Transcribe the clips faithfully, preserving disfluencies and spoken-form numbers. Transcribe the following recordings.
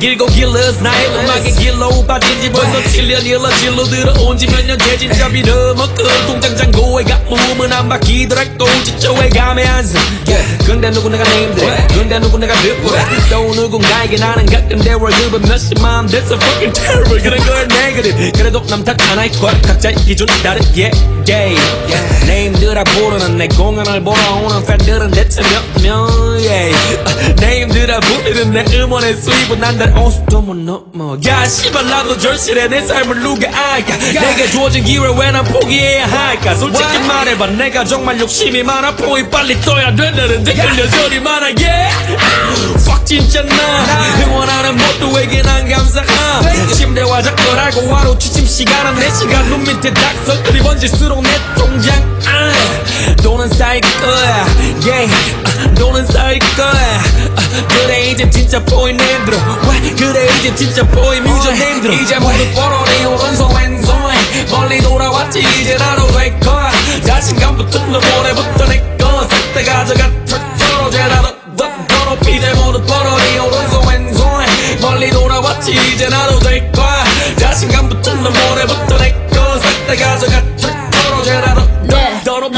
길고 길러서 나의 음악의 길로 빠진지 벌써 칠 년 일러 질로 들어온 지 몇 년째 진짜 빌어먹고 통장 잔고에 가뭄은 안 바뀌더라고 지초에 감에 안서 yeah. 근데 누구나가 네임들 근데 누구나가 듣고 또 누군가에게 나는 가끔 내 월급은 몇십만 That's a fucking terrible 그런 걸 negative 그래도 남 탓 하나의 걸 각자의 기준 다른 yeah yeah 네임들아 부르는 내 공연을 보러 오는 팬들은 대체 몇명 yeah 네임들아 부르는 내 음원의 수입은 난달 오수도 못 넘어 야 씨발 나도 절실해 내 삶을 누가 알까 내게 주어진 기회 왜 난 포기해야 할까 솔직히 말해봐 내가 정말 욕심이 많아 포이 빨리 떠야 된다는 댓글 여전히 많아 yeah fuck 진짜 나 응원하는 모두에게 난 감사함 침대와 작별하고 하루 취침 시간은 네 시간 눈 밑에 닥서들이 번질수록 내 통장 아, 돈은 쌓일 거야 yeah 돈은 쌓일 거야 그래 이제 진짜 보인 힘들어 그래 이제 진짜 보인 뮤전 힘들어 이제 모두 뻔하니 오른손 왼손에 멀리 돌아왔지 이제 나도 될 거야 자신감 붙은 너 모레부터 내거 싹다 가져가 털털어제 나도 더 높이 이제 모두 뻔하니 오른손 왼손에 멀리 돌아왔지 이제 나도 될 거야 자신감 붙은 너 모레부터 내거 싹다 가져가 털털어제 나도 더 높이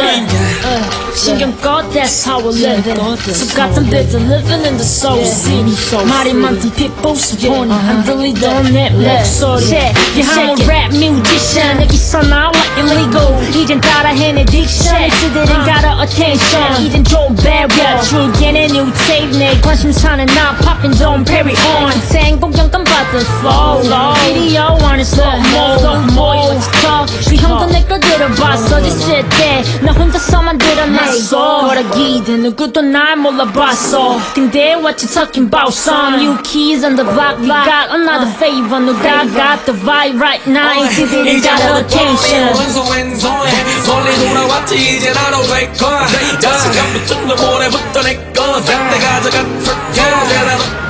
신경 꺼 that's how we're living 숲 같은 bitch living in the soul scene 말이 많던 people 수본이 안 들리던 내 목소리 yeah, I'm a rap musician 여기서 나와 illegal 이젠 따라해 내 diction 그들은 got attention 이젠 좀 배워 줄게네 new tape 내 관심사는 나 poppin' don't carry on 생복영감 받은 flow video on it slow mo slow mo 그 형도 내 걸 들어봤어 있을 때나 혼자서만 드러났어 거라기든 누구도 날 몰라봤어 근데 what you talking about son new keys on the block we got another favor 누가 got the vibe right now 이들은 got attention 오른손 왼손에 멀리 돌아왔지 이제 나도 될 거야 자신감 붙은 너 모레부터 내거 싹다 가져가 yeah.